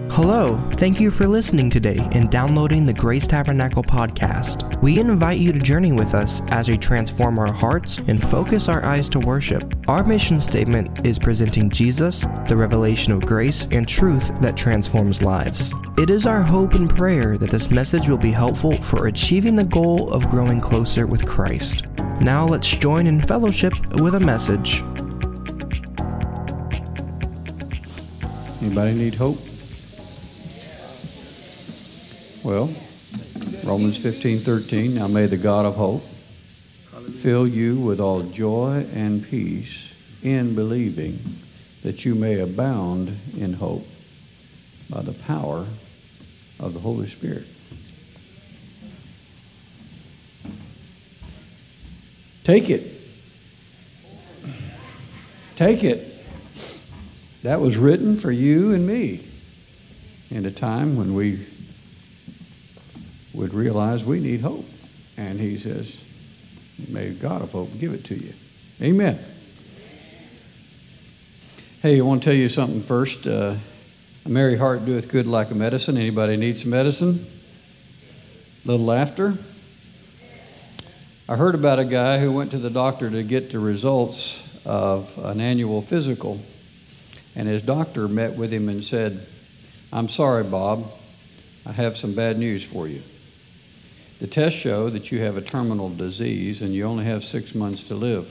Hello, thank you for listening today and downloading the Grace Tabernacle podcast. We invite you to journey with us as we transform our hearts and focus our eyes to worship. Our mission statement is presenting Jesus, the revelation of grace and truth that transforms lives. It is our hope and prayer that this message will be helpful for achieving the goal of growing closer with Christ. Now let's join in fellowship with a message. Anybody need hope? Well, Romans 15:13, now may the God of hope fill you with all joy and peace in believing, that you may abound in hope by the power of the Holy Spirit. Take it. Take it. That was written for you and me in a time when we would realize we need hope. And he says, may God of hope give it to you. Amen. Hey, I want to tell you something first. A merry heart doeth good like a medicine. Anybody need some medicine? A little laughter? I heard about a guy who went to the doctor to get the results of an annual physical. And his doctor met with him and said, I'm sorry, Bob, I have some bad news for you. The tests show that you have a terminal disease and you only have 6 months to live.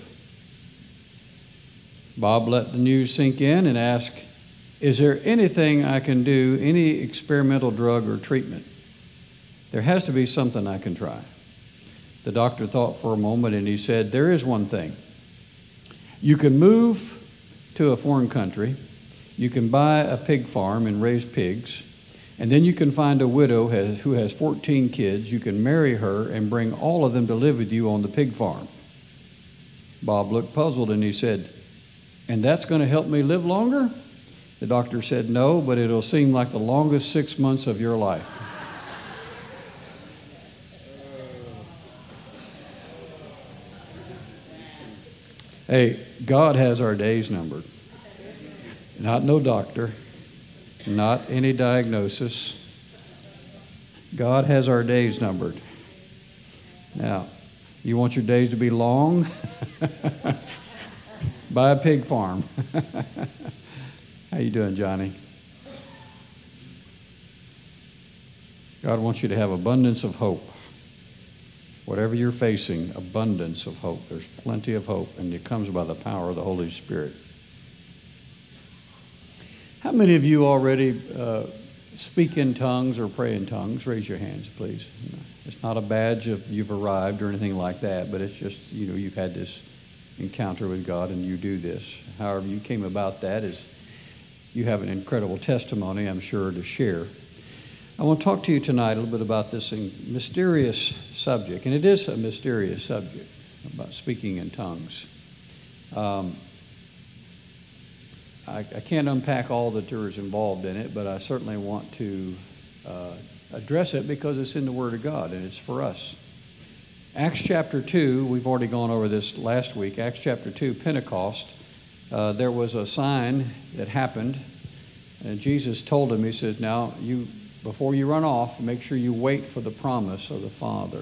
Bob let the news sink in and asked, is there anything I can do, any experimental drug or treatment? There has to be something I can try. The doctor thought for a moment and he said, there is one thing. You can move to a foreign country. You can buy a pig farm and raise pigs, and then you can find a widow who has 14 kids. You can marry her and bring all of them to live with you on the pig farm. Bob looked puzzled and he said, and that's going to help me live longer? The doctor said, no, but it'll seem like the longest 6 months of your life. Hey, God has our days numbered. Not no doctor, not any diagnosis. God has our days numbered. Now, you want your days to be long? Buy a pig farm. How you doing, Johnny? God wants you to have abundance of hope. Whatever you're facing, abundance of hope. There's plenty of hope, and it comes by the power of the Holy Spirit. How many of you already speak in tongues or pray in tongues? Raise your hands, please. It's not a badge of you've arrived or anything like that, but it's just, you've had this encounter with God and you do this. However you came about that is you have an incredible testimony, I'm sure, to share. I want to talk to you tonight a little bit about this mysterious subject, and it is a mysterious subject about speaking in tongues. I can't unpack all that there is involved in it, but I certainly want to address it because it's in the Word of God and it's for us. Acts chapter 2, we've already gone over this last week. Acts chapter 2, Pentecost, there was a sign that happened, and Jesus told him, he says, now, before you run off, make sure you wait for the promise of the Father.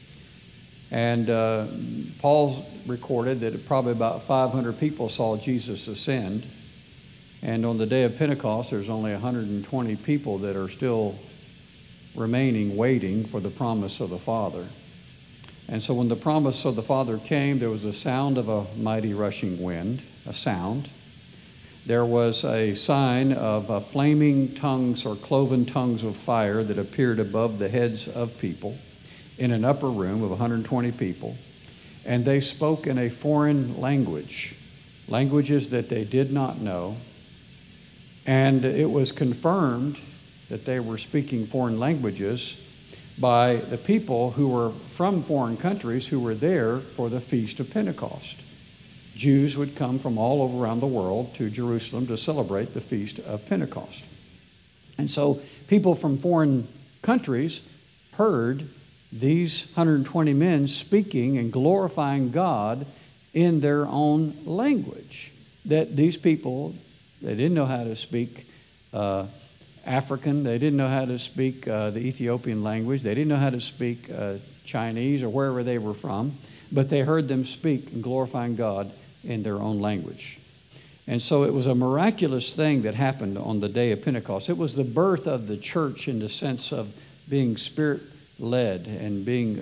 And Paul recorded that probably about 500 people saw Jesus ascend. And on the day of Pentecost, there's only 120 people that are still remaining, waiting for the promise of the Father. And so when the promise of the Father came, there was a sound of a mighty rushing wind, a sound. There was a sign of flaming tongues or cloven tongues of fire that appeared above the heads of people in an upper room of 120 people. And they spoke in a foreign language, languages that they did not know. And it was confirmed that they were speaking foreign languages by the people who were from foreign countries who were there for the Feast of Pentecost. Jews would come from all over around the world to Jerusalem to celebrate the Feast of Pentecost. And so people from foreign countries heard these 120 men speaking and glorifying God in their own language. That these people, they didn't know how to speak African. They didn't know how to speak the Ethiopian language. They didn't know how to speak Chinese or wherever they were from, but they heard them speak and glorifying God in their own language. And so it was a miraculous thing that happened on the day of Pentecost. It was the birth of the church in the sense of being Spirit-led and being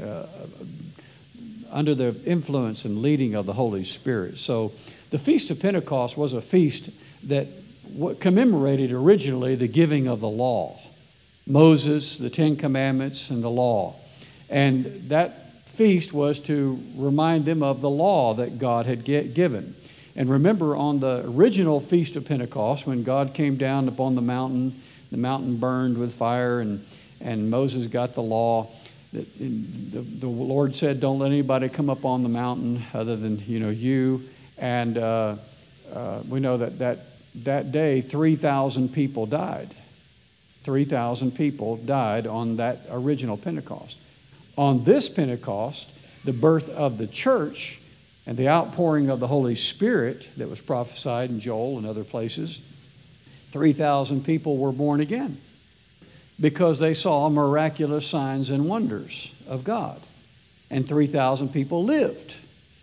under the influence and leading of the Holy Spirit. So the Feast of Pentecost was a feast that commemorated originally the giving of the law. Moses, the Ten Commandments, and the law. And that feast was to remind them of the law that God had given. And remember, on the original Feast of Pentecost, when God came down upon the mountain burned with fire, and Moses got the law. The Lord said, "Don't let anybody come up on the mountain other than you." And we know that day 3,000 people died. 3,000 people died on that original Pentecost. On this Pentecost, the birth of the church and the outpouring of the Holy Spirit that was prophesied in Joel and other places, 3,000 people were born again because they saw miraculous signs and wonders of God. And 3,000 people lived.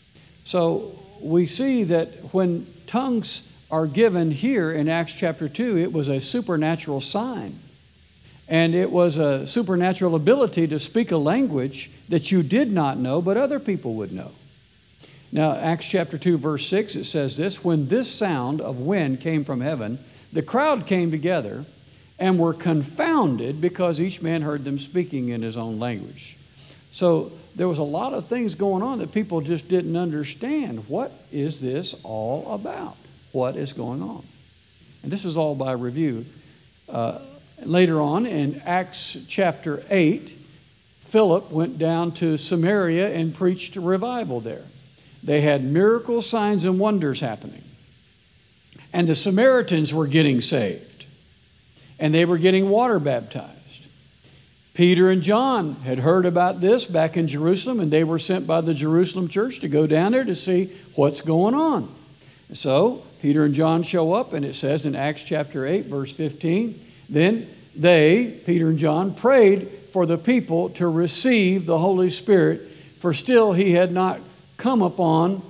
So we see that when tongues are given here in Acts chapter 2, it was a supernatural sign. And it was a supernatural ability to speak a language that you did not know, but other people would know. Now, Acts chapter 2, verse 6, it says this: "When this sound of wind came from heaven, the crowd came together and were confounded because each man heard them speaking in his own language." So there was a lot of things going on that people just didn't understand. What is this all about? What is going on? And this is all by review. Later on in Acts chapter 8, Philip went down to Samaria and preached a revival there. They had miracles, signs, and wonders happening. And the Samaritans were getting saved. And they were getting water baptized. Peter and John had heard about this back in Jerusalem, and they were sent by the Jerusalem church to go down there to see what's going on. So Peter and John show up, and it says in Acts chapter 8, verse 15, "Then they," Peter and John, "prayed for the people to receive the Holy Spirit, for still he had not come on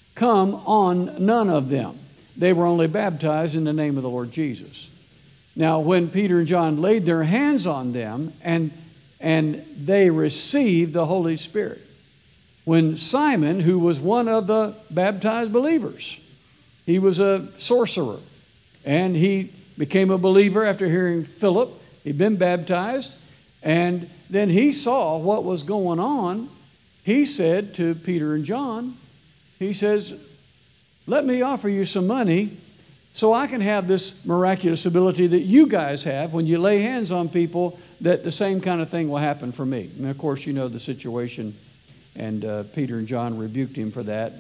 none of them. They were only baptized in the name of the Lord Jesus." Now, when Peter and John laid their hands on them and they received the Holy Spirit. When Simon, who was one of the baptized believers, he was a sorcerer, and he became a believer after hearing Philip. He'd been baptized, and then he saw what was going on. He said to Peter and John, he says, "Let me offer you some money so I can have this miraculous ability that you guys have when you lay hands on people, that the same kind of thing will happen for me." And of course, you know the situation, and Peter and John rebuked him for that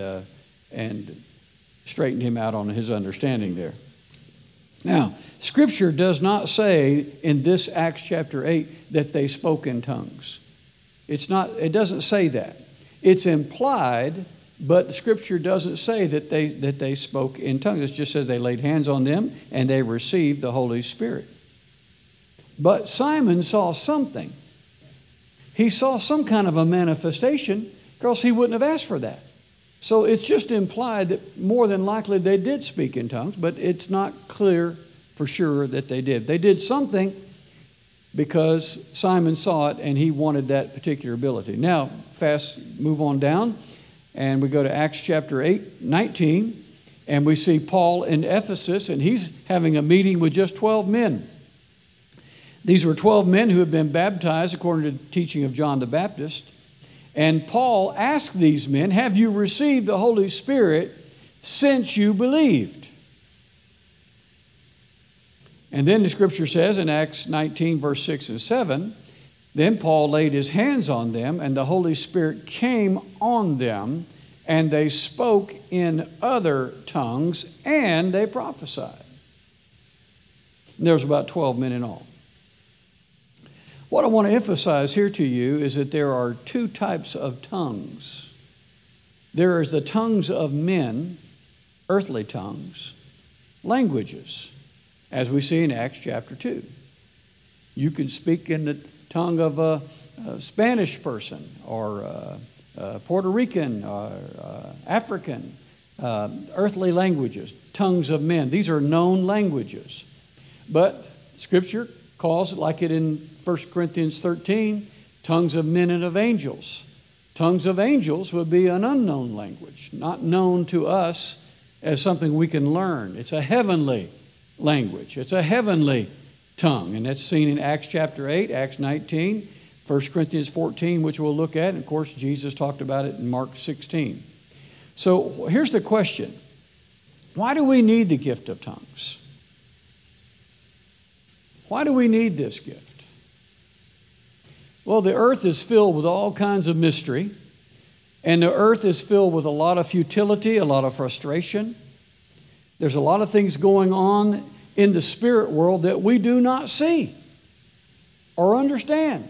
and straightened him out on his understanding there. Now, Scripture does not say in this Acts chapter 8 that they spoke in tongues. It doesn't say that. It's implied, but Scripture doesn't say that they spoke in tongues. It just says they laid hands on them and they received the Holy Spirit. But Simon saw something. He saw some kind of a manifestation, because he wouldn't have asked for that. So it's just implied that more than likely they did speak in tongues, but it's not clear for sure that they did. They did something because Simon saw it and he wanted that particular ability. Now, move on down, and we go to Acts chapter 8, 19, and we see Paul in Ephesus, and he's having a meeting with just 12 men. These were 12 men who had been baptized according to the teaching of John the Baptist. And Paul asked these men, "Have you received the Holy Spirit since you believed?" And then the Scripture says in Acts 19, verse 6 and 7, "Then Paul laid his hands on them, and the Holy Spirit came on them, and they spoke in other tongues, and they prophesied." And there was about 12 men in all. What I want to emphasize here to you is that there are two types of tongues. There is the tongues of men, earthly tongues, languages. as we see in Acts chapter 2. You can speak in the tongue of a Spanish person or Puerto Rican or African, earthly languages, tongues of men. These are known languages. But Scripture calls it, like it in 1 Corinthians 13, tongues of men and of angels. Tongues of angels would be an unknown language, not known to us as something we can learn. It's a heavenly language. It's a heavenly tongue. And that's seen in Acts chapter 8, Acts 19, 1 Corinthians 14, which we'll look at. And of course, Jesus talked about it in Mark 16. So here's the question. Why do we need the gift of tongues? Why do we need this gift? Well, the earth is filled with all kinds of mystery, and the earth is filled with a lot of futility, a lot of frustration. There's a lot of things going on in the spirit world that we do not see or understand.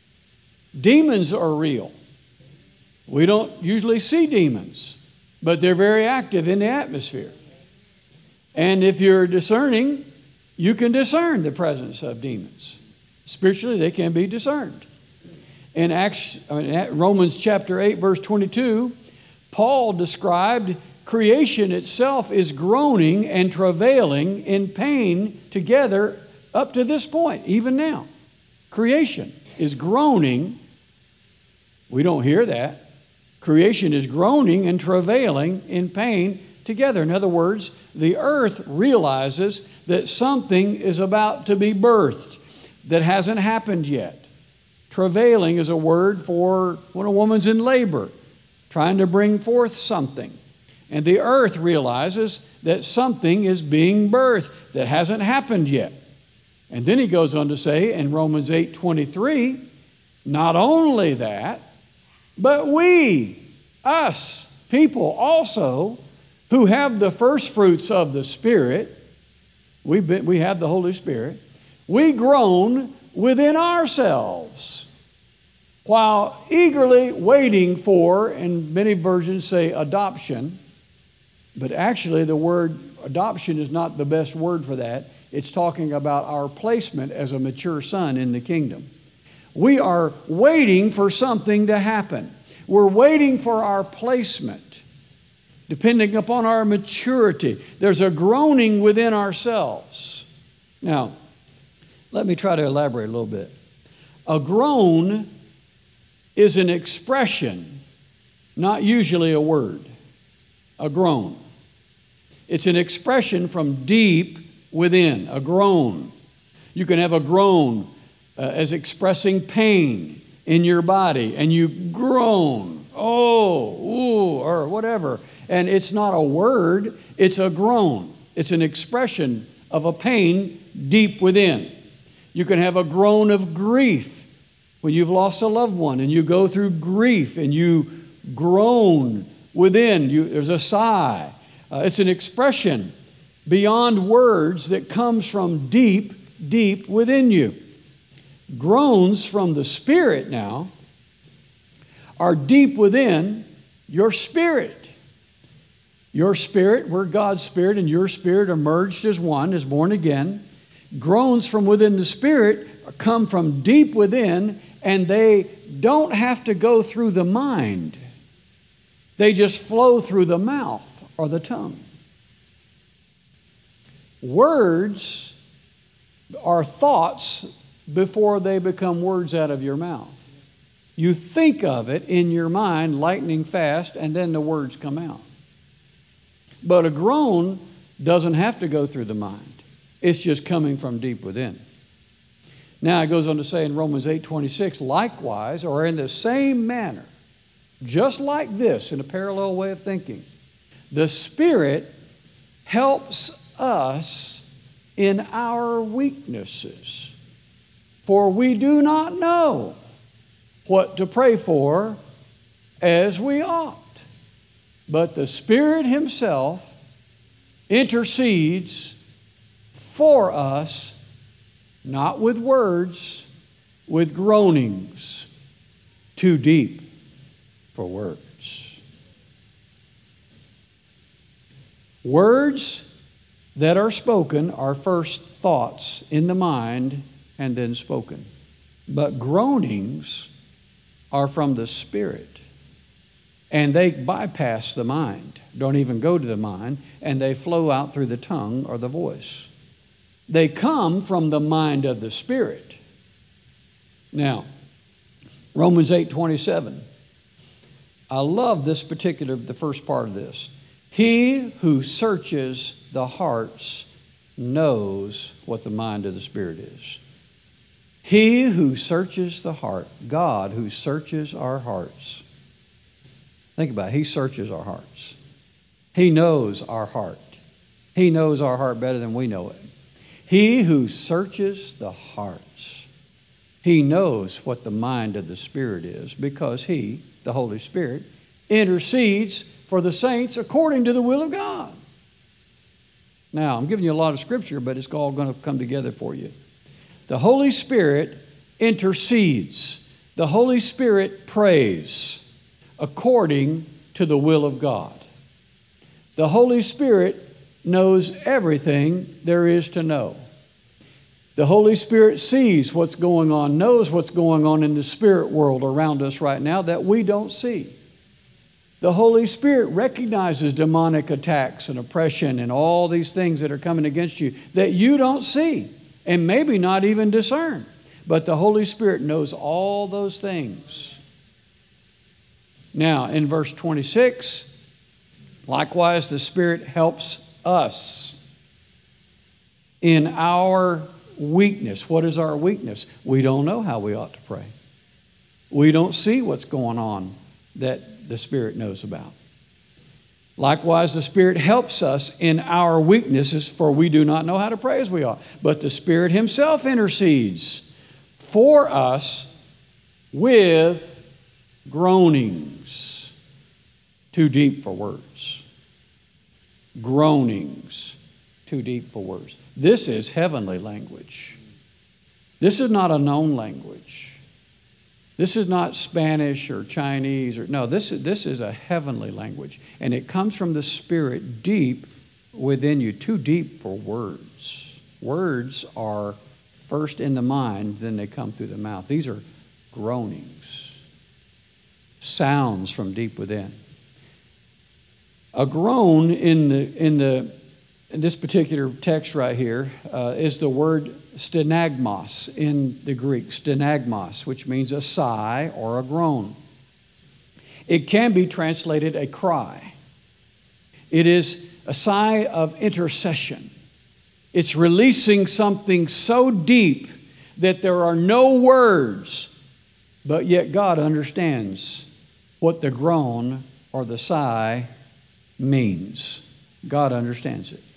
Demons are real. We don't usually see demons, but they're very active in the atmosphere. And if you're discerning, you can discern the presence of demons. Spiritually, they can be discerned. In Romans chapter 8, verse 22, Paul described creation itself is groaning and travailing in pain together up to this point, even now. Creation is groaning. We don't hear that. Creation is groaning and travailing in pain together. In other words, the earth realizes that something is about to be birthed that hasn't happened yet. Travailing is a word for when a woman's in labor, trying to bring forth something. And the earth realizes that something is being birthed that hasn't happened yet. And then he goes on to say in Romans 8:23, not only that, but we, us, people also, who have the first fruits of the Spirit, we have the Holy Spirit, we groan within ourselves while eagerly waiting for, and many versions say adoption, but actually the word adoption is not the best word for that. It's talking about our placement as a mature son in the kingdom. We are waiting for something to happen. We're waiting for our placement, depending upon our maturity. There's a groaning within ourselves. Now, let me try to elaborate a little bit. A groan is an expression, not usually a word. A groan. It's an expression from deep within, a groan. You can have a groan as expressing pain in your body, and you groan, oh, ooh, or whatever. And it's not a word, it's a groan. It's an expression of a pain deep within. You can have a groan of grief when you've lost a loved one and you go through grief and you groan within. There's a sigh. It's an expression beyond words that comes from deep, deep within you. Groans from the Spirit now are deep within your spirit. Your spirit, we're God's Spirit, and your spirit are merged as one, as born again. Groans from within the Spirit come from deep within, and they don't have to go through the mind. They just flow through the mouth or the tongue. Words are thoughts before they become words out of your mouth. You think of it in your mind lightning fast, and then the words come out. But a groan doesn't have to go through the mind. It's just coming from deep within. Now it goes on to say in Romans 8:26, likewise, or in the same manner, just like this, in a parallel way of thinking, the Spirit helps us in our weaknesses. For we do not know what to pray for as we ought. But the Spirit Himself intercedes for us, not with words, with groanings too deep for words. Words that are spoken are first thoughts in the mind and then spoken. But groanings are from the Spirit. And they bypass the mind, don't even go to the mind, and they flow out through the tongue or the voice. They come from the mind of the Spirit. Now, Romans 8:27. I love this the first part of this. He who searches the hearts knows what the mind of the Spirit is. He who searches the heart, God who searches our hearts. Think about it. He searches our hearts. He knows our heart. He knows our heart better than we know it. He who searches the hearts. He knows what the mind of the Spirit is because He, the Holy Spirit, intercedes for the saints according to the will of God. Now, I'm giving you a lot of scripture, but it's all going to come together for you. The Holy Spirit intercedes. The Holy Spirit prays according to the will of God. The Holy Spirit knows everything there is to know. The Holy Spirit sees what's going on, knows what's going on in the spirit world around us right now that we don't see. The Holy Spirit recognizes demonic attacks and oppression and all these things that are coming against you that you don't see and maybe not even discern. But the Holy Spirit knows all those things. Now, in verse 26, likewise the Spirit helps us in our weakness. What is our weakness? We don't know how we ought to pray. We don't see what's going on that the Spirit knows about. Likewise, the Spirit helps us in our weaknesses, for we do not know how to pray as we ought. But the Spirit Himself intercedes for us with groanings too deep for words. Groanings too deep for words. This is heavenly language. This is not a known language. This is not Spanish or Chinese. This is a heavenly language. And it comes from the Spirit deep within you, too deep for words. Words are first in the mind, then they come through the mouth. These are groanings, sounds from deep within. A groan in this particular text right here is the word stenagmos in the Greek, stenagmos, which means a sigh or a groan. It can be translated a cry. It is a sigh of intercession. It's releasing something so deep that there are no words, but yet God understands what the groan or the sigh means. God understands it.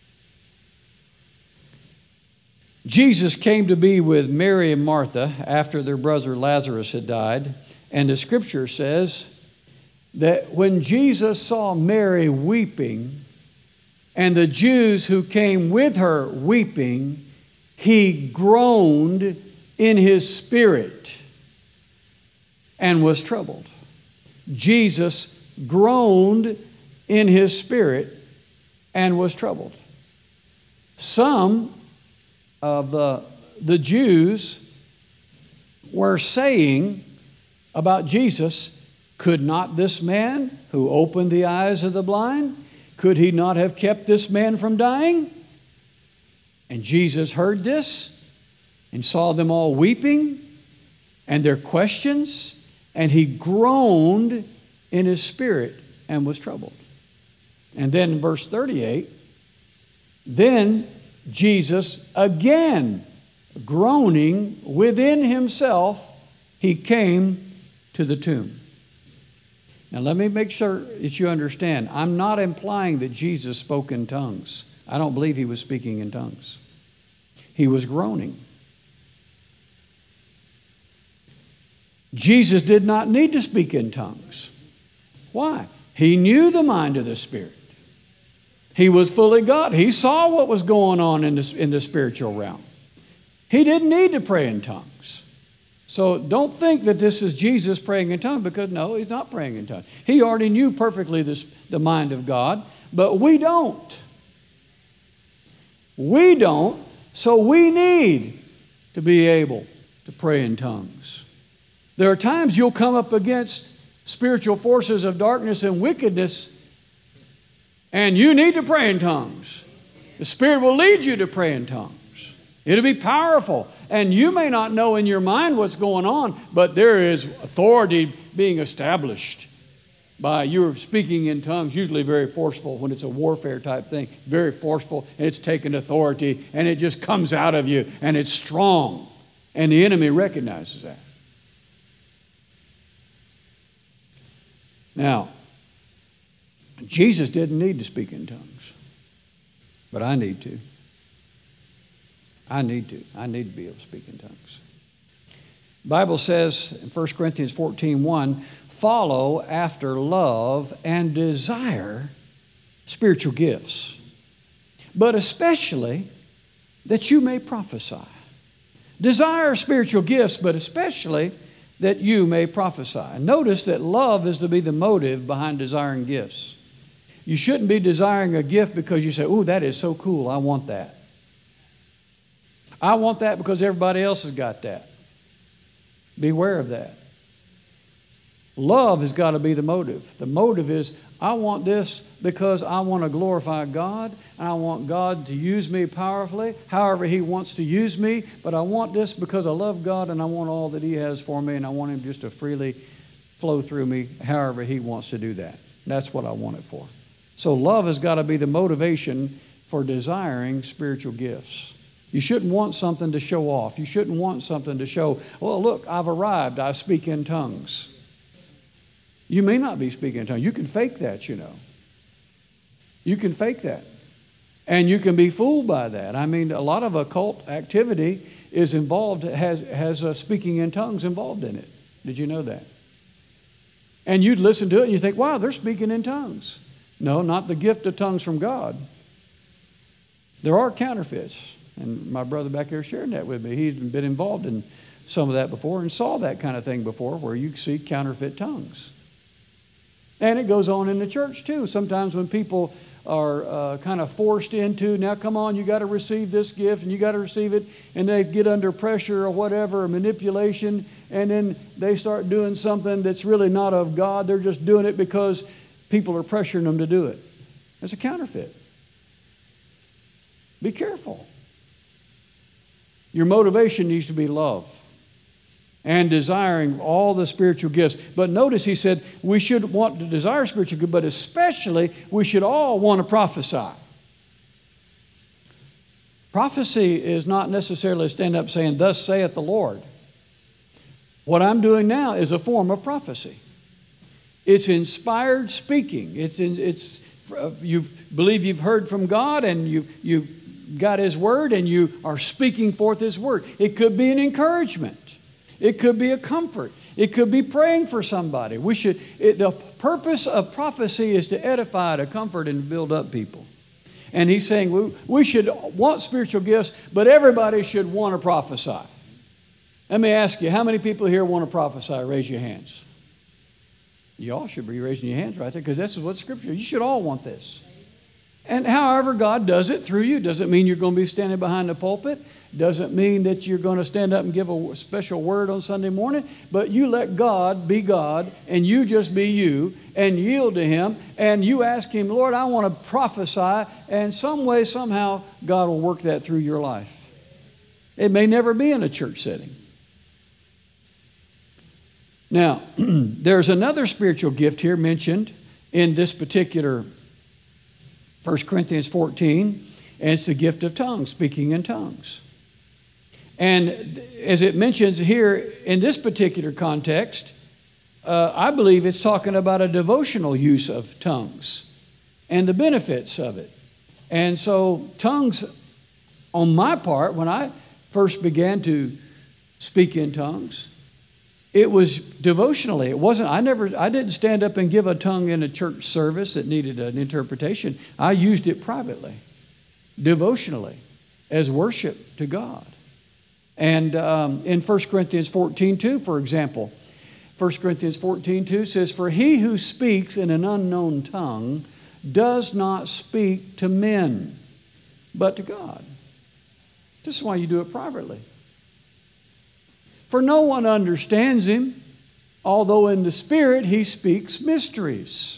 Jesus came to be with Mary and Martha after their brother Lazarus had died. And the scripture says that when Jesus saw Mary weeping and the Jews who came with her weeping, He groaned in His spirit and was troubled. Jesus groaned in His spirit and was troubled. Some of the Jews were saying about Jesus, could not this man who opened the eyes of the blind, could He not have kept this man from dying? And Jesus heard this and saw them all weeping and their questions, and He groaned in His spirit and was troubled. And then in verse 38, then Jesus, again groaning within Himself, He came to the tomb. Now let me make sure that you understand. I'm not implying that Jesus spoke in tongues. I don't believe He was speaking in tongues. He was groaning. Jesus did not need to speak in tongues. Why? He knew the mind of the Spirit. He was fully God. He saw what was going on in the spiritual realm. He didn't need to pray in tongues. So don't think that this is Jesus praying in tongues, because no, He's not praying in tongues. He already knew perfectly the mind of God, but we don't. We don't, so we need to be able to pray in tongues. There are times you'll come up against spiritual forces of darkness and wickedness, and you need to pray in tongues. The Spirit will lead you to pray in tongues. It'll be powerful. And you may not know in your mind what's going on, but there is authority being established by your speaking in tongues, usually very forceful when it's a warfare type thing. Very forceful, and it's taken authority, and it just comes out of you, and it's strong. And the enemy recognizes that. Now, Jesus didn't need to speak in tongues, but I need to. I need to be able to speak in tongues. The Bible says in 1 Corinthians 14:1, follow after love and desire spiritual gifts, but especially that you may prophesy. Desire spiritual gifts, but especially that you may prophesy. Notice that love is to be the motive behind desiring gifts. You shouldn't be desiring a gift because you say, "Ooh, that is so cool, I want that. I want that because everybody else has got that." Beware of that. Love has got to be the motive. The motive is, I want this because I want to glorify God, and I want God to use me powerfully, however He wants to use me, but I want this because I love God and I want all that He has for me, and I want Him just to freely flow through me however He wants to do that. That's what I want it for. So love has got to be the motivation for desiring spiritual gifts. You shouldn't want something to show off. You shouldn't want something to show, well, look, I've arrived, I speak in tongues. You may not be speaking in tongues. You can fake that, you know. You can fake that. And you can be fooled by that. I mean, a lot of occult activity is involved, has speaking in tongues involved in it. Did you know that? And you'd listen to it and you think, wow, they're speaking in tongues. No, not the gift of tongues from God. There are counterfeits. And my brother back here shared that with me. He's been involved in some of that before and saw that kind of thing before where you see counterfeit tongues. And it goes on in the church too. Sometimes when people are kind of forced into, now come on, you got to receive this gift and you got to receive it, and they get under pressure or whatever, or manipulation, and then they start doing something that's really not of God. They're just doing it because people are pressuring them to do it. It's a counterfeit. Be careful. Your motivation needs to be love and desiring all the spiritual gifts. But notice he said we should want to desire spiritual gifts, but especially we should all want to prophesy. Prophecy is not necessarily stand up saying, "Thus saith the Lord." What I'm doing now is a form of prophecy. It's inspired speaking. You believe you've heard from God, and you've got His Word, and you are speaking forth His Word. It could be an encouragement. It could be a comfort. It could be praying for somebody. The purpose of prophecy is to edify, to comfort, and to build up people. And he's saying we should want spiritual gifts, but everybody should want to prophesy. Let me ask you, how many people here want to prophesy? Raise your hands. You all should be raising your hands right there, because this is what Scripture, you should all want this. And however God does it through you, doesn't mean you're going to be standing behind the pulpit, doesn't mean that you're going to stand up and give a special word on Sunday morning, but you let God be God, and you just be you, and yield to Him, and you ask Him, Lord, I want to prophesy, and some way, somehow, God will work that through your life. It may never be in a church setting. Now, there's another spiritual gift here mentioned in this particular 1 Corinthians 14, and it's the gift of tongues, speaking in tongues. And as it mentions here in this particular context, I believe it's talking about a devotional use of tongues and the benefits of it. And so tongues, on my part, when I first began to speak in tongues, it was devotionally. It wasn't, I didn't stand up and give a tongue in a church service that needed an interpretation. I used it privately, devotionally, as worship to God. And in 1 Corinthians 14:2, for example, 1 Corinthians 14:2 says, "For he who speaks in an unknown tongue does not speak to men, but to God. This is why you do it privately. For no one understands him, although in the Spirit he speaks mysteries.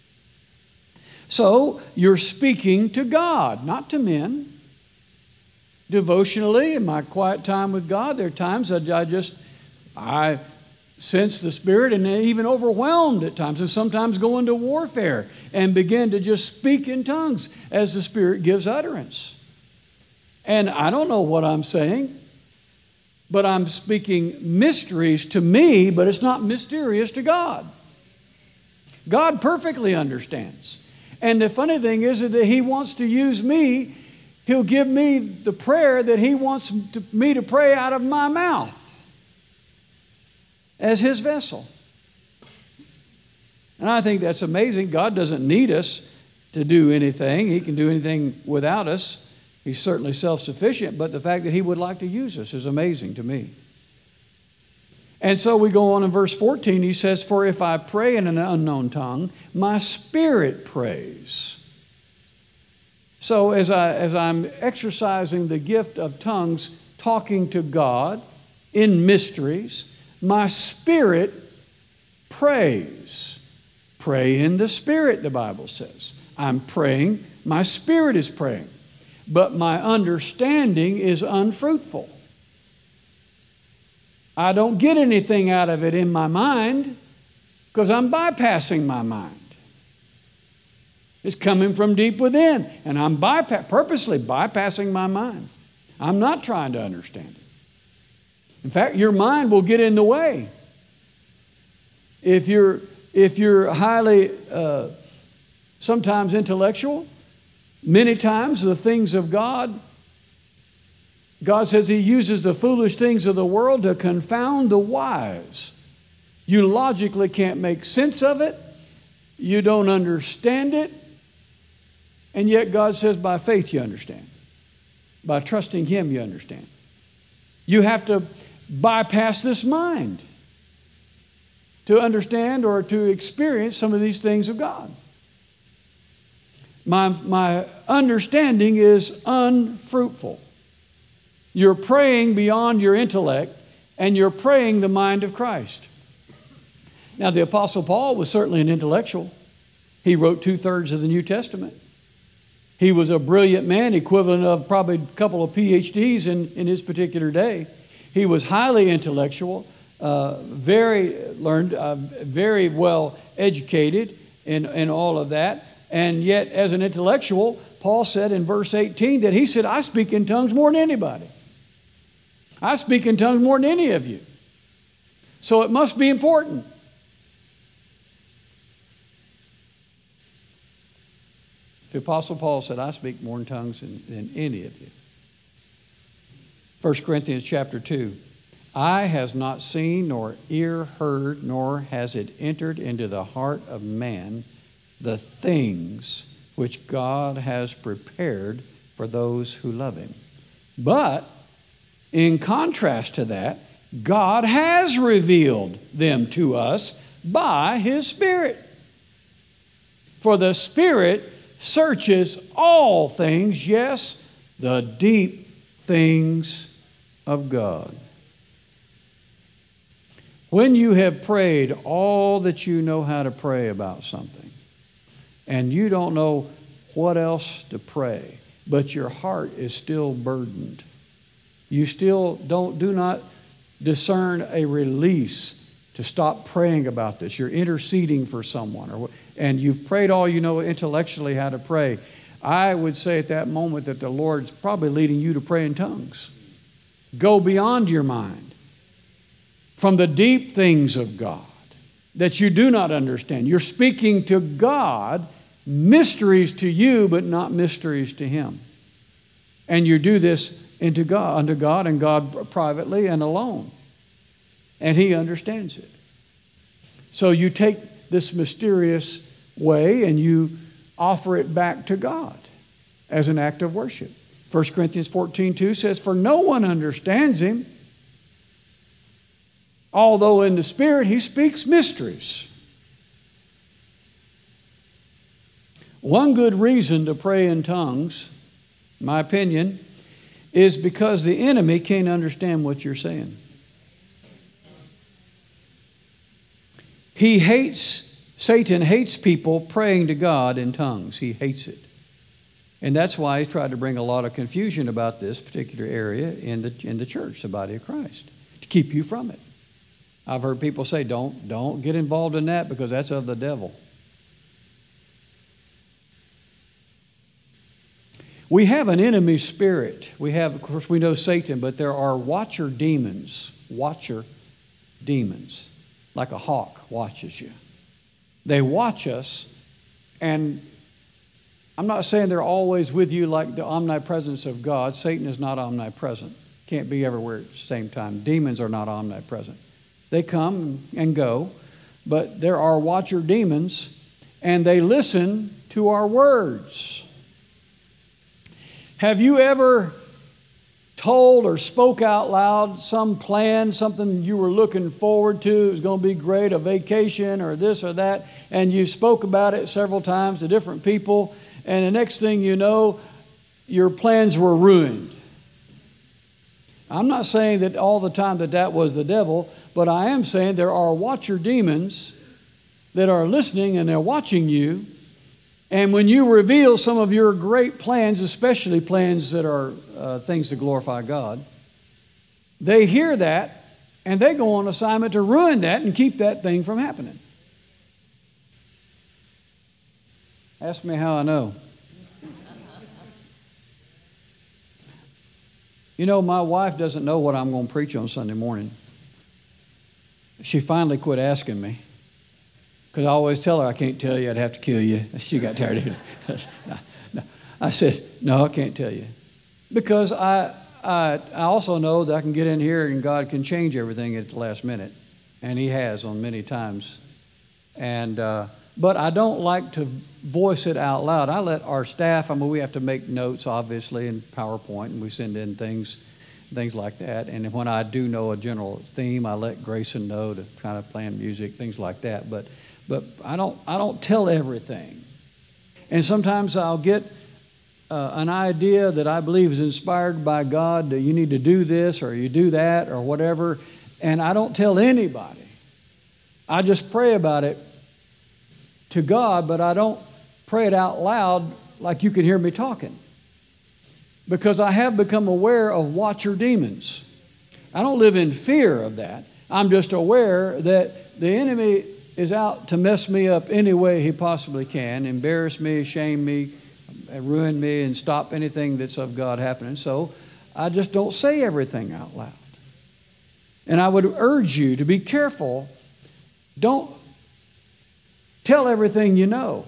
So you're speaking to God, not to men. Devotionally, in my quiet time with God, there are times that I sense the Spirit and even overwhelmed at times, and sometimes go into warfare and begin to just speak in tongues as the Spirit gives utterance. And I don't know what I'm saying, but I'm speaking mysteries to me, but it's not mysterious to God. God perfectly understands. And the funny thing is that He wants to use me. He'll give me the prayer that He wants me to pray out of my mouth as His vessel. And I think that's amazing. God doesn't need us to do anything. He can do anything without us. He's certainly self-sufficient, but the fact that He would like to use us is amazing to me. And so we go on in verse 14. He says, for if I pray in an unknown tongue, my spirit prays. So as I'm exercising the gift of tongues, talking to God in mysteries, my spirit prays. Pray in the Spirit, the Bible says. I'm praying, my spirit is praying, but my understanding is unfruitful. I don't get anything out of it in my mind because I'm bypassing my mind. It's coming from deep within, and I'm purposely bypassing my mind. I'm not trying to understand it. In fact, your mind will get in the way. If you're highly, sometimes intellectual, many times the things of God, God says He uses the foolish things of the world to confound the wise. You logically can't make sense of it. You don't understand it. And yet God says by faith you understand. By trusting Him you understand. You have to bypass this mind to understand or to experience some of these things of God. My understanding is unfruitful. You're praying beyond your intellect, and you're praying the mind of Christ. Now, the Apostle Paul was certainly an intellectual. He wrote 2/3 of the New Testament. He was a brilliant man, equivalent of probably a couple of PhDs in his particular day. He was highly intellectual, very learned, very well educated in all of that. And yet, as an intellectual, Paul said in verse 18 that he said, I speak in tongues more than anybody. I speak in tongues more than any of you. So it must be important. The Apostle Paul said, I speak more in tongues than any of you. 1 Corinthians chapter 2. Eye has not seen, nor ear heard, nor has it entered into the heart of man the things which God has prepared for those who love Him. But in contrast to that, God has revealed them to us by His Spirit. For the Spirit searches all things, yes, the deep things of God. When you have prayed all that you know how to pray about something, and you don't know what else to pray, but your heart is still burdened, you still do not discern a release to stop praying about this. You're interceding for someone, and you've prayed all you know intellectually how to pray. I would say at that moment that the Lord's probably leading you to pray in tongues. Go beyond your mind from the deep things of God that you do not understand. You're speaking to God, mysteries to you, but not mysteries to Him. And you do this unto God and God privately and alone. And He understands it. So you take this mysterious way and you offer it back to God as an act of worship. 1 Corinthians 14:2 says, for no one understands Him, although in the Spirit He speaks mysteries. One good reason to pray in tongues my opinion, is because the enemy can't understand what you're saying. Satan hates people praying to God in tongues. He hates it. And that's why he's tried to bring a lot of confusion about this particular area in the church, the body of Christ, to keep you from it. I've heard people say, don't get involved in that because that's of the devil. We have an enemy spirit. Of course, we know Satan, but there are watcher demons, like a hawk watches you. They watch us, and I'm not saying they're always with you like the omnipresence of God. Satan is not omnipresent. Can't be everywhere at the same time. Demons are not omnipresent. They come and go, but there are watcher demons, and they listen to our words. Have you ever told or spoke out loud some plan, something you were looking forward to? It was going to be great, a vacation or this or that, and you spoke about it several times to different people, and the next thing you know, your plans were ruined. I'm not saying that all the time that was the devil, but I am saying there are watcher demons that are listening and they're watching you. And when you reveal some of your great plans, especially plans that are things to glorify God, they hear that and they go on assignment to ruin that and keep that thing from happening. Ask me how I know. You know, my wife doesn't know what I'm going to preach on Sunday morning. She finally quit asking me. Because I always tell her, I can't tell you, I'd have to kill you. She got tired of it. No. I said, no, I can't tell you. Because I also know that I can get in here and God can change everything at the last minute. And He has on many times. But I don't like to voice it out loud. I let our staff, we have to make notes, obviously, in PowerPoint, and we send in things like that. And when I do know a general theme, I let Grayson know to kind of plan music, things like that. But I don't tell everything. And sometimes I'll get an idea that I believe is inspired by God, that you need to do this or you do that or whatever, and I don't tell anybody. I just pray about it to God, but I don't pray it out loud like you can hear me talking. Because I have become aware of watcher demons. I don't live in fear of that. I'm just aware that the enemy is out to mess me up any way he possibly can, embarrass me, shame me, ruin me, and stop anything that's of God happening. So I just don't say everything out loud. And I would urge you to be careful. Don't tell everything you know.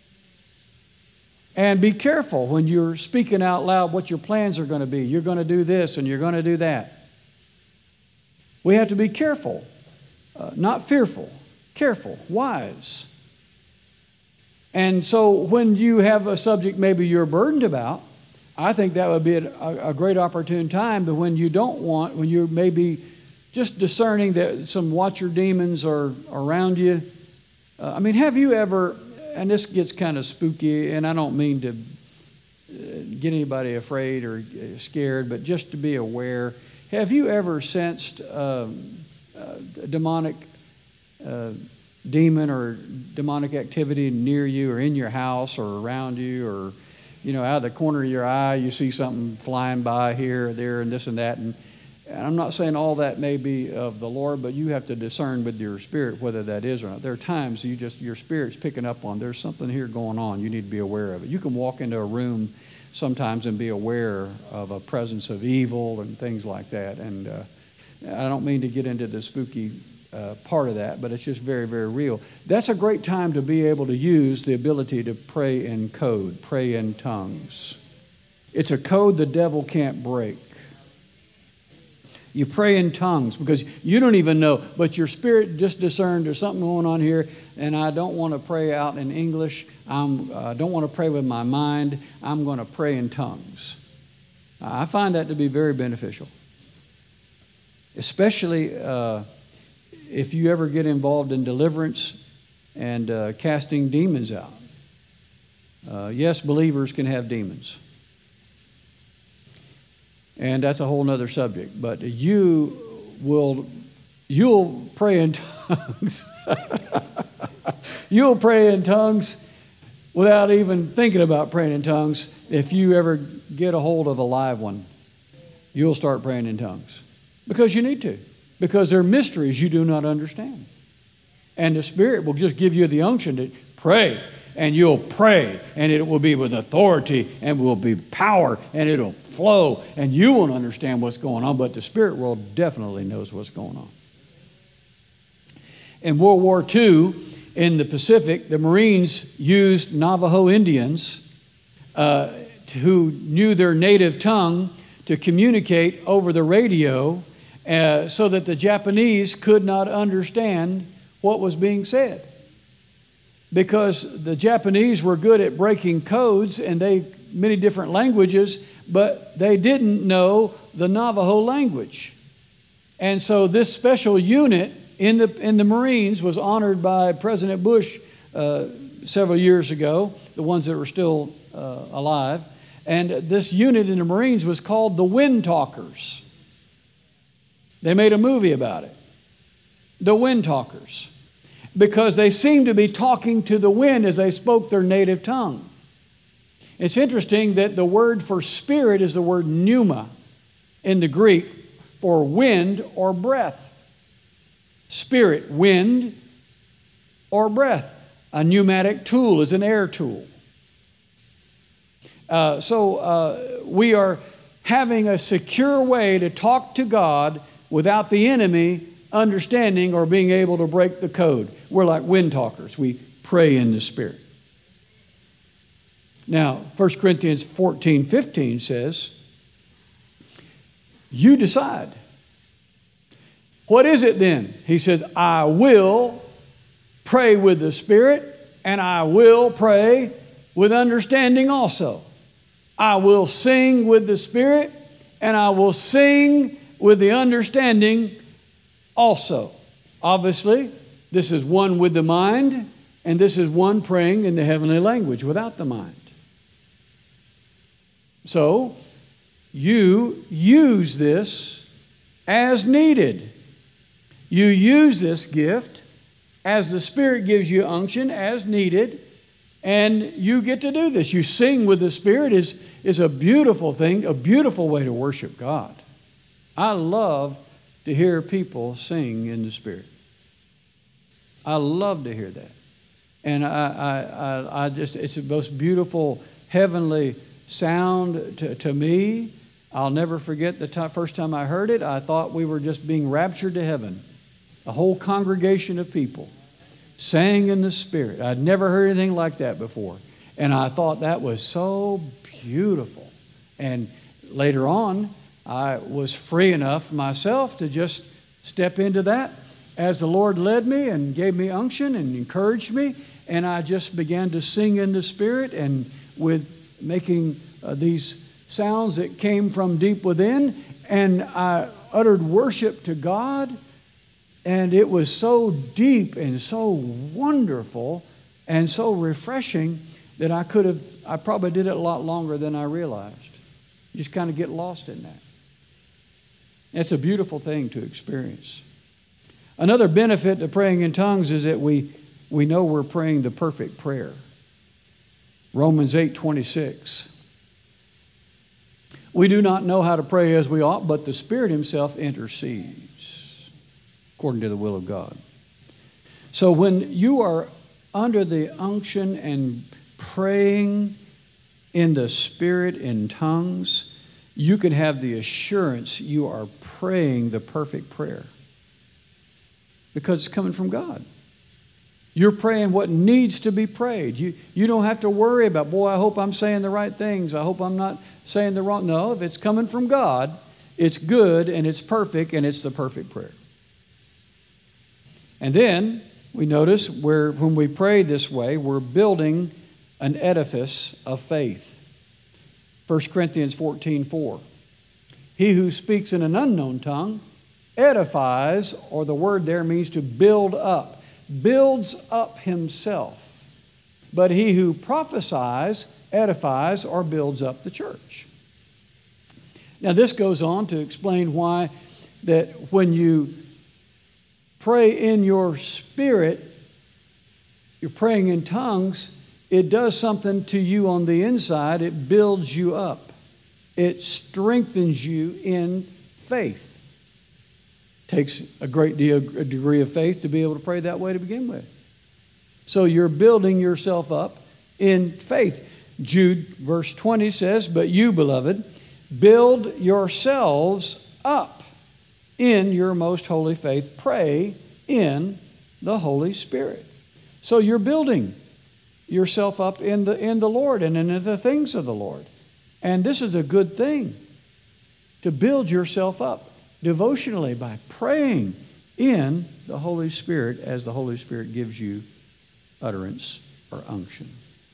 And be careful when you're speaking out loud what your plans are going to be. You're going to do this and you're going to do that. We have to be careful, not fearful, careful, wise. And so when you have a subject maybe you're burdened about, I think that would be a great opportune time. But when you don't want, when you're maybe just discerning that some watcher demons are around you, have you ever, and this gets kind of spooky, and I don't mean to get anybody afraid or scared, but just to be aware, have you ever sensed a demonic demon or demonic activity near you or in your house or around you, or, out of the corner of your eye, you see something flying by here or there and this and that, and I'm not saying all that may be of the Lord, but you have to discern with your spirit whether that is or not. There are times your spirit's picking up on there's something here going on. You need to be aware of it. You can walk into a room sometimes and be aware of a presence of evil and things like that. And I don't mean to get into the spooky part of that, but it's just very, very real. That's a great time to be able to use the ability to pray in code, pray in tongues. It's a code the devil can't break. You pray in tongues because you don't even know, but your spirit just discerned there's something going on here, and I don't want to pray out in English. I don't want to pray with my mind. I'm going to pray in tongues. I find that to be very beneficial, especially if you ever get involved in deliverance and casting demons out. Yes, believers can have demons. And that's a whole nother subject. But you'll pray in tongues. You'll pray in tongues without even thinking about praying in tongues. If you ever get a hold of a live one, you'll start praying in tongues. Because you need to. Because there are mysteries you do not understand. And the Spirit will just give you the unction to pray. And you'll pray, and it will be with authority, and will be power, and it'll flow, and you won't understand what's going on, but the spirit world definitely knows what's going on. In World War II, in the Pacific, the Marines used Navajo Indians who knew their native tongue to communicate over the radio so that the Japanese could not understand what was being said. Because the Japanese were good at breaking codes and many different languages, but they didn't know the Navajo language. And so this special unit in the Marines was honored by President Bush several years ago, the ones that were still alive. And this unit in the Marines was called the Wind Talkers. They made a movie about it. The Wind Talkers. Because they seemed to be talking to the wind as they spoke their native tongue. It's interesting that the word for spirit is the word pneuma in the Greek for wind or breath. Spirit, wind or breath. A pneumatic tool is an air tool. So we are having a secure way to talk to God without the enemy understanding or being able to break the code. We're like wind talkers. We pray in the Spirit. Now, 1 Corinthians 14:15 says, you decide. What is it then? He says, I will pray with the Spirit, and I will pray with understanding also. I will sing with the Spirit, and I will sing with the understanding also. Obviously, this is one with the mind, and this is one praying in the heavenly language without the mind. So, you use this as needed. You use this gift as the Spirit gives you unction, as needed, and you get to do this. You sing with the Spirit is a beautiful thing, a beautiful way to worship God. I love to hear people sing in the Spirit. I love to hear that. And I just, it's the most beautiful heavenly sound to me. I'll never forget the first time I heard it. I thought we were just being raptured to heaven. A whole congregation of people sang in the Spirit. I'd never heard anything like that before. And I thought that was so beautiful. And later on, I was free enough myself to just step into that as the Lord led me and gave me unction and encouraged me. And I just began to sing in the Spirit and with making these sounds that came from deep within. And I uttered worship to God. And it was so deep and so wonderful and so refreshing that I probably did it a lot longer than I realized. You just kind of get lost in that. It's a beautiful thing to experience. Another benefit to praying in tongues is that we know we're praying the perfect prayer. Romans 8:26. We do not know how to pray as we ought, but the Spirit Himself intercedes according to the will of God. So when you are under the unction and praying in the Spirit in tongues, you can have the assurance you are praying the perfect prayer because it's coming from God. You're praying what needs to be prayed. You don't have to worry about, boy, I hope I'm saying the right things. I hope I'm not saying the wrong. No, if it's coming from God, it's good and it's perfect and it's the perfect prayer. And then we notice when we pray this way, we're building an edifice of faith. 1 Corinthians 14:4. He who speaks in an unknown tongue edifies, or the word there means to build up, builds up himself. But he who prophesies edifies or builds up the church. Now, this goes on to explain why that when you pray in your spirit, you're praying in tongues, it does something to you on the inside. It builds you up. It strengthens you in faith. Takes a degree of faith to be able to pray that way to begin with. So you're building yourself up in faith. Jude verse 20 says, "But you, beloved, build yourselves up in your most holy faith. Pray in the Holy Spirit." So you're building yourself up in the Lord and in the things of the Lord. And this is a good thing, to build yourself up devotionally by praying in the Holy Spirit as the Holy Spirit gives you utterance or unction.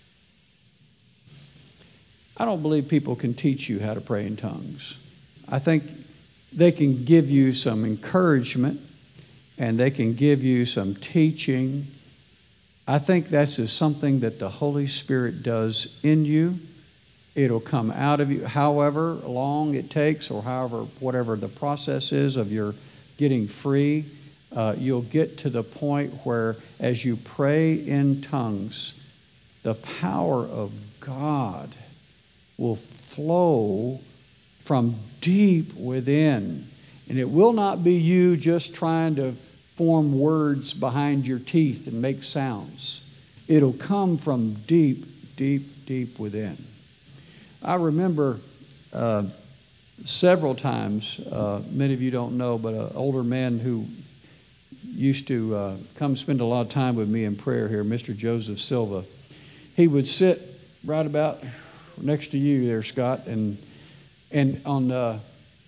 I don't believe people can teach you how to pray in tongues. I think they can give you some encouragement and they can give you some teaching. I think that's just something that the Holy Spirit does in you. It'll come out of you however long it takes or whatever the process is of your getting free. You'll get to the point where as you pray in tongues, the power of God will flow from deep within. And it will not be you just trying to form words behind your teeth and make sounds. It'll come from deep, deep, deep within. I remember several times, many of you don't know, but an older man who used to come spend a lot of time with me in prayer here, Mr. Joseph Silva, he would sit right about next to you there, Scott, and on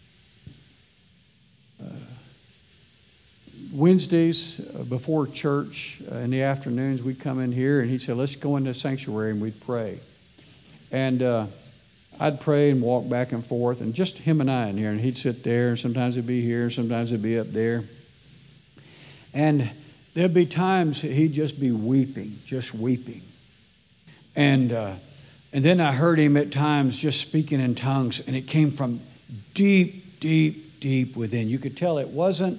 Wednesdays before church in the afternoons, we'd come in here and he'd say, "Let's go into the sanctuary," and we'd pray. And I'd pray and walk back and forth, and just him and I in here, and he'd sit there, and sometimes he'd be here, and sometimes he'd be up there. And there'd be times he'd just be weeping, just weeping. And then I heard him at times just speaking in tongues, and it came from deep, deep, deep within. You could tell it wasn't,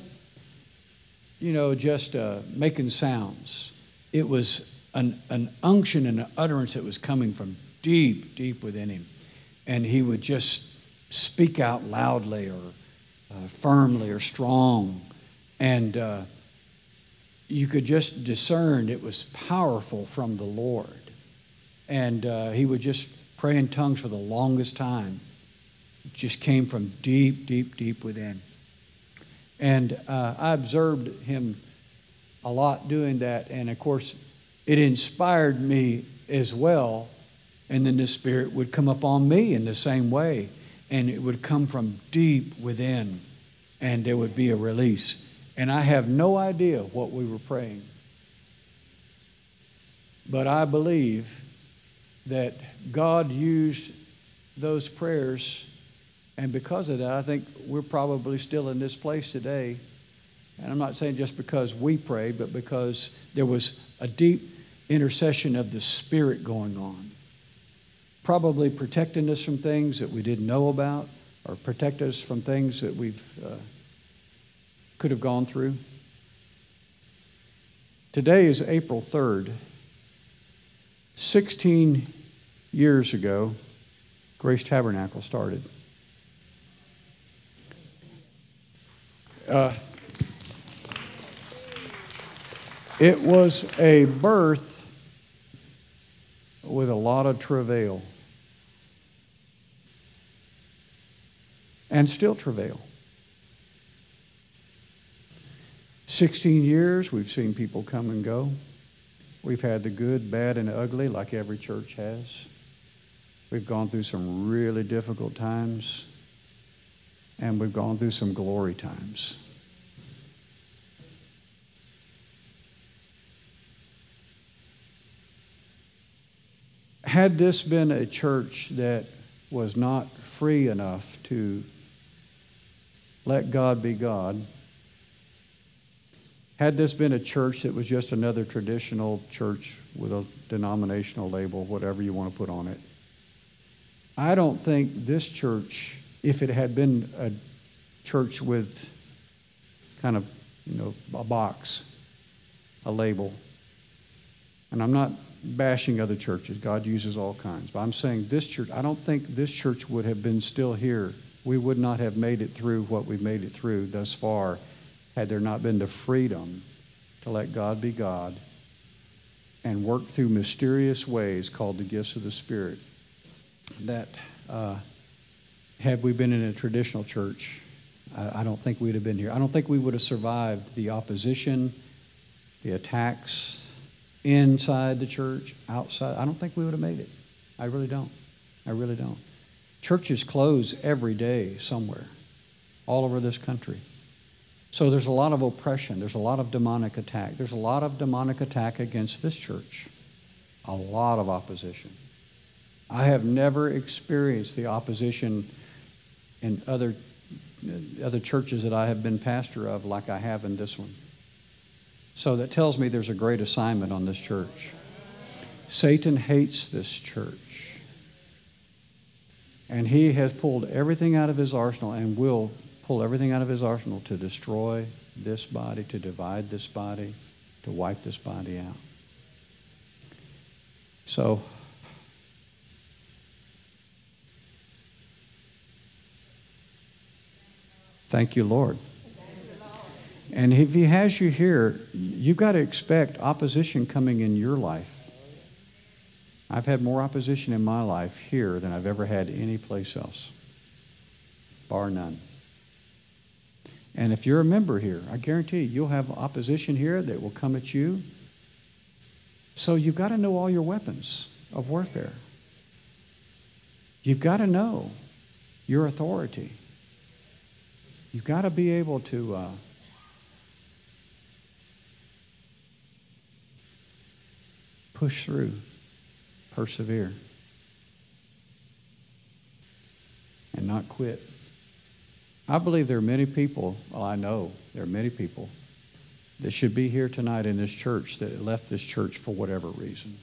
just making sounds. It was an unction and an utterance that was coming from deep, deep within him. And he would just speak out loudly or firmly or strong. And you could just discern it was powerful from the Lord. And he would just pray in tongues for the longest time. It just came from deep, deep, deep within. And I observed him a lot doing that. And, of course, it inspired me as well. And then the Spirit would come upon me in the same way. And it would come from deep within. And there would be a release. And I have no idea what we were praying. But I believe that God used those prayers. And because of that, I think we're probably still in this place today. And I'm not saying just because we prayed, but because there was a deep intercession of the Spirit going on. Probably protecting us from things that we didn't know about, or protect us from things that we've could have gone through. Today is April 3rd. 16 years ago, Grace Tabernacle started. It was a birth with a lot of travail. And still travail. 16 years, we've seen people come and go. We've had the good, bad, and ugly like every church has. We've gone through some really difficult times. And we've gone through some glory times. Had this been a church that was not free enough to let God be God, had this been a church that was just another traditional church with a denominational label, whatever you want to put on it, I don't think this church if it had been a church with kind of, a box, a label. And I'm not bashing other churches. God uses all kinds. But I'm saying this church, I don't think this church would have been still here. We would not have made it through what we've made it through thus far had there not been the freedom to let God be God and work through mysterious ways called the gifts of the Spirit. That had we been in a traditional church, I don't think we'd have been here. I don't think we would have survived the opposition, the attacks inside the church, outside. I don't think we would have made it. I really don't. Churches close every day somewhere, all over this country. So there's a lot of oppression. There's a lot of demonic attack. There's a lot of demonic attack against this church. A lot of opposition. I have never experienced the opposition in other churches that I have been pastor of like I have in this one. So that tells me there's a great assignment on this church. Satan hates this church. And he has pulled everything out of his arsenal and will pull everything out of his arsenal to destroy this body, to divide this body, to wipe this body out. So, thank you, Lord. And if he has you here, you've got to expect opposition coming in your life. I've had more opposition in my life here than I've ever had any place else, bar none. And if you're a member here, I guarantee you'll have opposition here that will come at you. So you've got to know all your weapons of warfare. You've got to know your authority. You've got to be able to push through, persevere, and not quit. I believe there are many people, well, I know there are many people that should be here tonight in this church that left this church for whatever reason.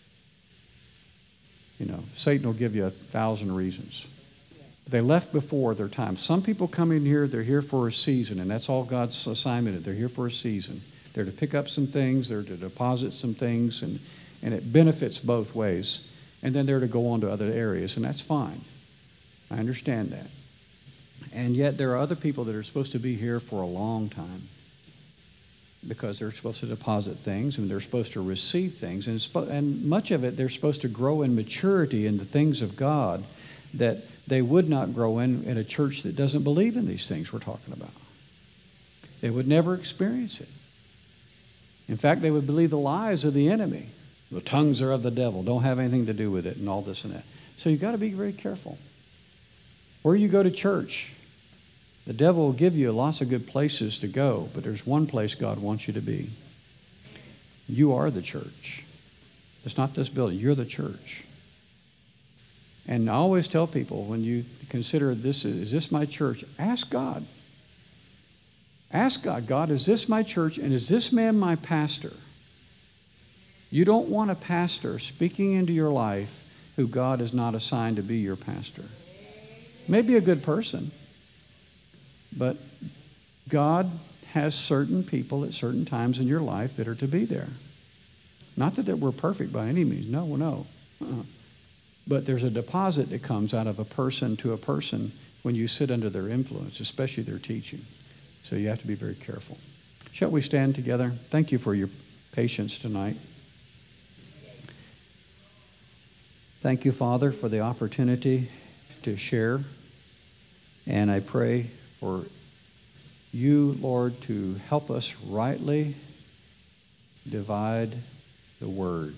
Satan will give you 1,000 reasons. They left before their time. Some people come in here, they're here for a season, and that's all God's assignment is. They're here for a season. They're to pick up some things, they're to deposit some things, and it benefits both ways. And then they're to go on to other areas, and that's fine. I understand that. And yet there are other people that are supposed to be here for a long time because they're supposed to deposit things and they're supposed to receive things. And much of it, they're supposed to grow in maturity in the things of God that they would not grow in a church that doesn't believe in these things we're talking about. They would never experience it. In fact, they would believe the lies of the enemy. The tongues are of the devil. Don't have anything to do with it and all this and that. So you've got to be very careful. Where you go to church, the devil will give you lots of good places to go, but there's one place God wants you to be. You are the church. It's not this building. You're the church. And I always tell people, when you consider this, is this my church? Ask God. Ask God, God, is this my church and is this man my pastor? You don't want a pastor speaking into your life who God has not assigned to be your pastor. Maybe a good person, but God has certain people at certain times in your life that are to be there. Not that we're perfect by any means. No. But there's a deposit that comes out of a person to a person when you sit under their influence, especially their teaching. So you have to be very careful. Shall we stand together? Thank you for your patience tonight. Thank you, Father, for the opportunity to share. And I pray for you, Lord, to help us rightly divide the word.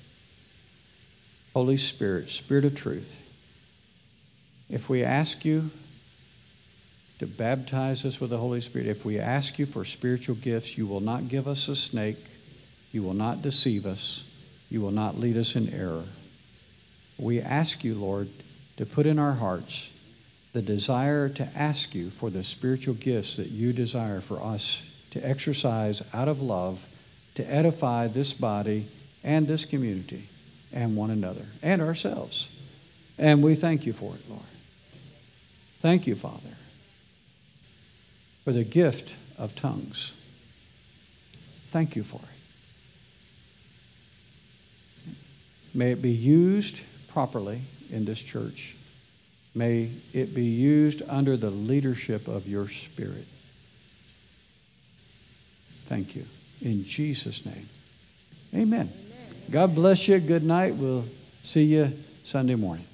Holy Spirit, Spirit of truth, if we ask you to baptize us with the Holy Spirit, if we ask you for spiritual gifts, you will not give us a snake, you will not deceive us, you will not lead us in error. We ask you, Lord, to put in our hearts the desire to ask you for the spiritual gifts that you desire for us to exercise out of love, to edify this body and this community and one another and ourselves. And we thank you for it, Lord. Thank you, Father, for the gift of tongues. Thank you for it. May it be used properly in this church. May it be used under the leadership of your Spirit. Thank you. In Jesus' name. Amen. God bless you. Good night. We'll see you Sunday morning.